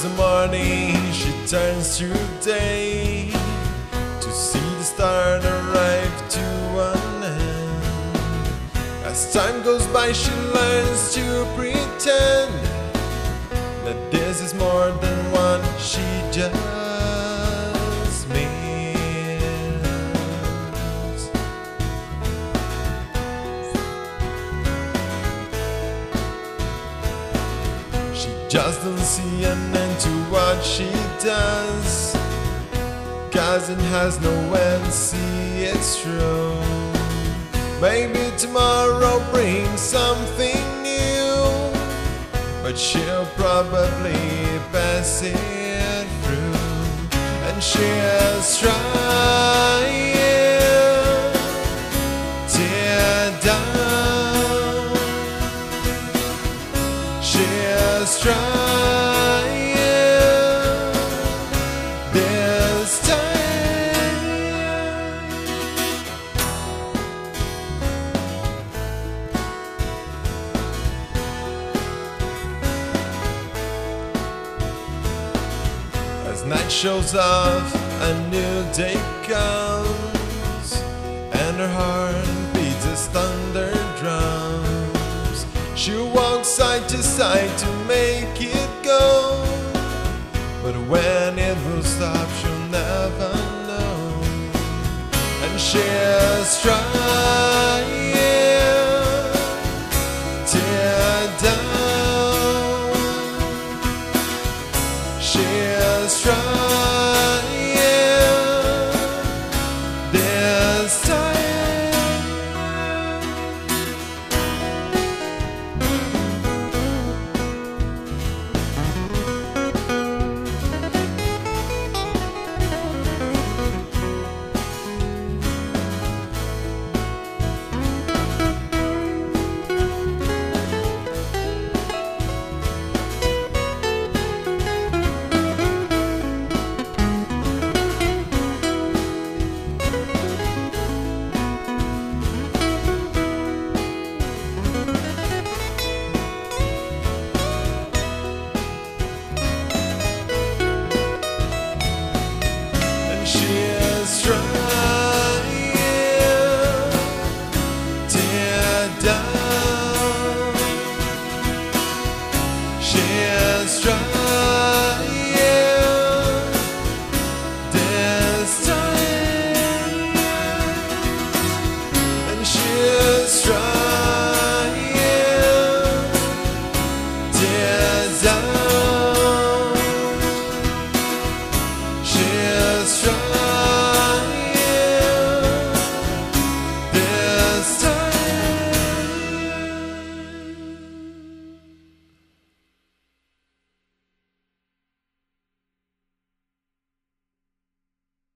the morning, she turns to day to see the stars arrive to an end. As time goes by, she learns to pretend that this is more than what she just means. She just don't see an end to what she does, 'cause it has no end, see it's true. Maybe tomorrow brings something new, but she'll probably pass it through. And she is trying, tear down. She is trying this time. As night shows off, a new day comes, and her heart beats as thunder drums. She walks side to side